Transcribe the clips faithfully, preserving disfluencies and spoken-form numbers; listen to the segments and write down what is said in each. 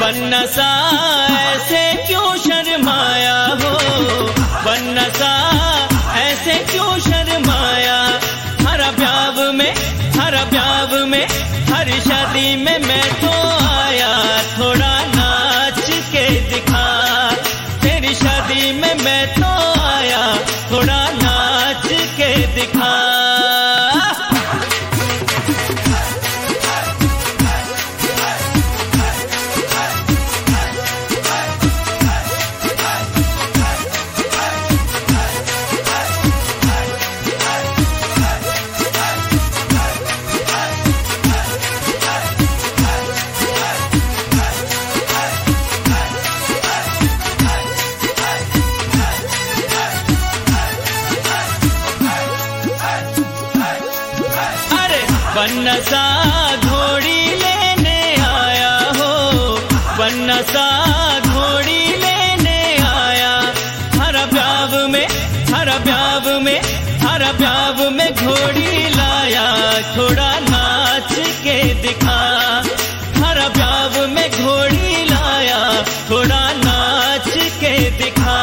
बनना सा ऐसे क्यों शर्माया हो, बनना सा ऐसे क्यों शर्माया। हर ब्याव में हर ब्याव में हर शादी में मैं तो आया, थोड़ा नाच के दिखा। तेरी शादी में मैं तो आया, थोड़ा नाच के दिखा। बनना सा घोड़ी लेने आया हो, बनना सा घोड़ी लेने आया। हर ब्याव में हर ब्याव में हर ब्याव में घोड़ी लाया, थोड़ा नाच के दिखा। हर ब्याव में घोड़ी लाया, थोड़ा नाच के दिखा।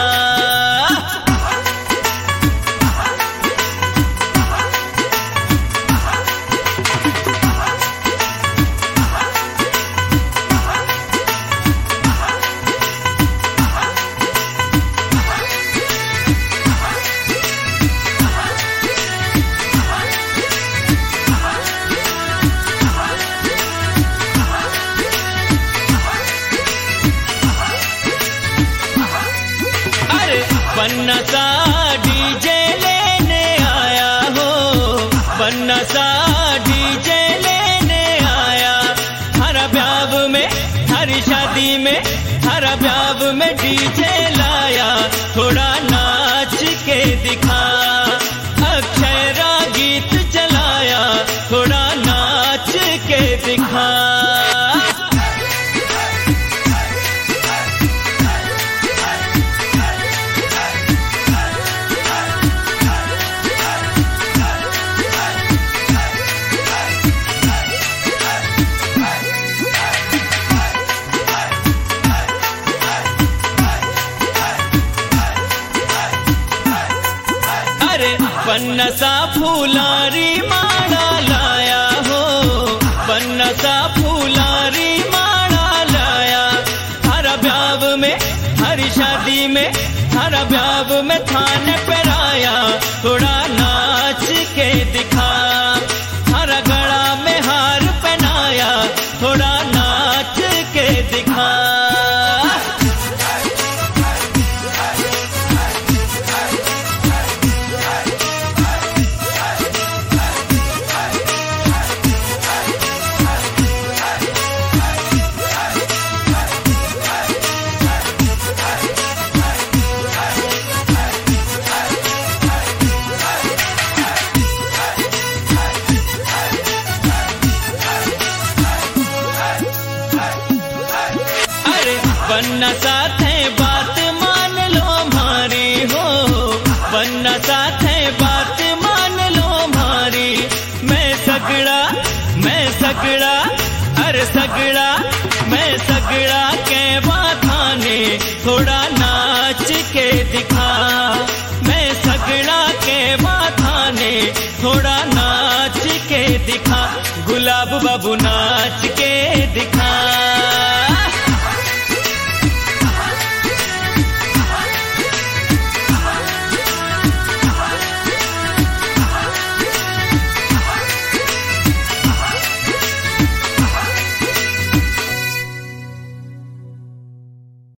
बनना सा डीजे लेने आया हो, बनना सा डीजे लेने आया। हर ब्याव में हर शादी में हर ब्याव में डीजे लाया, थोड़ा नाच के दिखा। अक्षय रा गीत चलाया, थोड़ा नाच के दिखा। बनना सा फूलारी माला लाया हो, बनना सा फूलारी माला लाया। हर ब्याव में हर शादी में हर ब्याव में थाने पर आया, थोड़ा नाच के दिखा। हर गला में हार पहनाया, थोड़ा नाच के दिखा। बनना साथ है बात मान लो हमारी हो, बनना साथ है बात मान लो हमारी। मैं सगड़ा मैं सगड़ा अरे सगड़ा मैं सगड़ा के बाथाने, थोड़ा नाच के दिखा। मैं सगड़ा के बाथाने, थोड़ा नाच के दिखा। गुलाब बाबू नाच के दिखा।